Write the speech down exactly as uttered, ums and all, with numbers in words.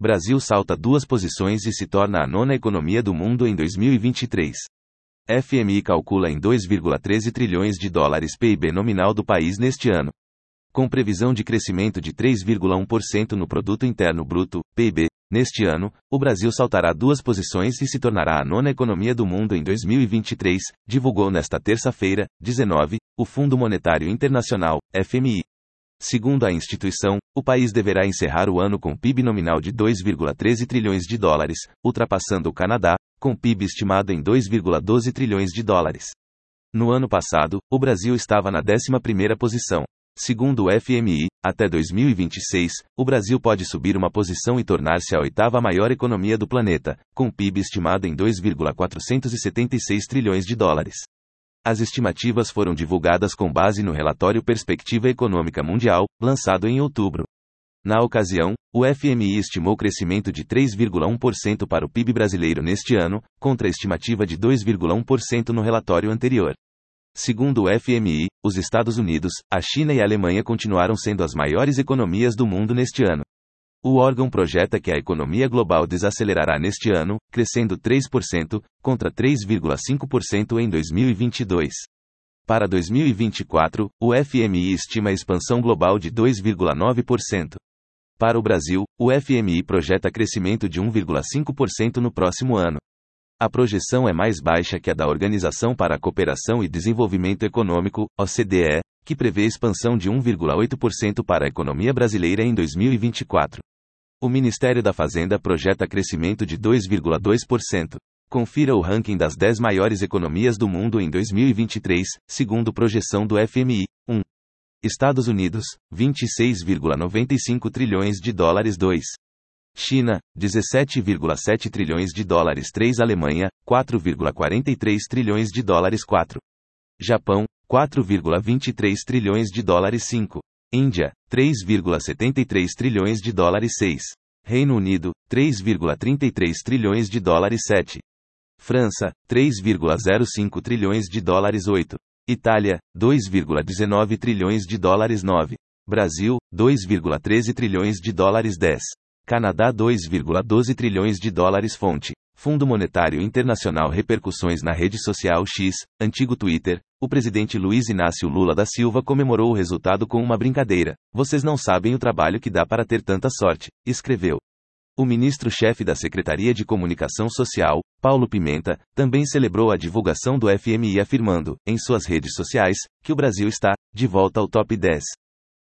Brasil salta duas posições e se torna a nona economia do mundo em dois mil e vinte e três. F M I calcula em dois vírgula treze trilhões de dólares P I B nominal do país neste ano. Com previsão de crescimento de três vírgula um por cento no Produto Interno Bruto, P I B, neste ano, o Brasil saltará duas posições e se tornará a nona economia do mundo em dois mil e vinte e três, divulgou nesta terça-feira, dezenove, o Fundo Monetário Internacional, F M I. Segundo a instituição, o país deverá encerrar o ano com P I B nominal de dois vírgula treze trilhões de dólares, ultrapassando o Canadá, com P I B estimado em dois vírgula doze trilhões de dólares. No ano passado, o Brasil estava na décima primeira posição. Segundo o F M I, até dois mil e vinte e seis, o Brasil pode subir uma posição e tornar-se a oitava maior economia do planeta, com P I B estimado em dois vírgula quatrocentos e setenta e seis trilhões de dólares. As estimativas foram divulgadas com base no relatório Perspectiva Econômica Mundial, lançado em outubro. Na ocasião, o F M I estimou crescimento de três vírgula um por cento para o P I B brasileiro neste ano, contra a estimativa de dois vírgula um por cento no relatório anterior. Segundo o F M I, os Estados Unidos, a China e a Alemanha continuaram sendo as maiores economias do mundo neste ano. O órgão projeta que a economia global desacelerará neste ano, crescendo três por cento, contra três vírgula cinco por cento em dois mil e vinte e dois. Para dois mil e vinte e quatro, o F M I estima a expansão global de dois vírgula nove por cento. Para o Brasil, o F M I projeta crescimento de um vírgula cinco por cento no próximo ano. A projeção é mais baixa que a da Organização para a Cooperação e Desenvolvimento Econômico, O C D E, que prevê expansão de um vírgula oito por cento para a economia brasileira em dois mil e vinte e quatro. O Ministério da Fazenda projeta crescimento de dois vírgula dois por cento. Confira o ranking das dez maiores economias do mundo em dois mil e vinte e três, segundo projeção do F M I. um. Estados Unidos, vinte e seis vírgula noventa e cinco trilhões de dólares. dois. China, dezessete vírgula sete trilhões de dólares. três. Alemanha, quatro vírgula quarenta e três trilhões de dólares. quatro. Japão, quatro vírgula vinte e três trilhões de dólares. cinco. Índia, três vírgula setenta e três trilhões de dólares. seis. Reino Unido, três vírgula trinta e três trilhões de dólares. sete. França, três vírgula zero cinco trilhões de dólares. oito. Itália, dois vírgula dezenove trilhões de dólares. nove. Brasil, dois vírgula treze trilhões de dólares. dez. Canadá, dois vírgula doze trilhões de dólares. Fonte: Fundo Monetário Internacional. Repercussões na rede social X, antigo Twitter. O presidente Luiz Inácio Lula da Silva comemorou o resultado com uma brincadeira. Vocês não sabem o trabalho que dá para ter tanta sorte, escreveu. O ministro-chefe da Secretaria de Comunicação Social, Paulo Pimenta, também celebrou a divulgação do F M I afirmando, em suas redes sociais, que o Brasil está, de volta ao top dez.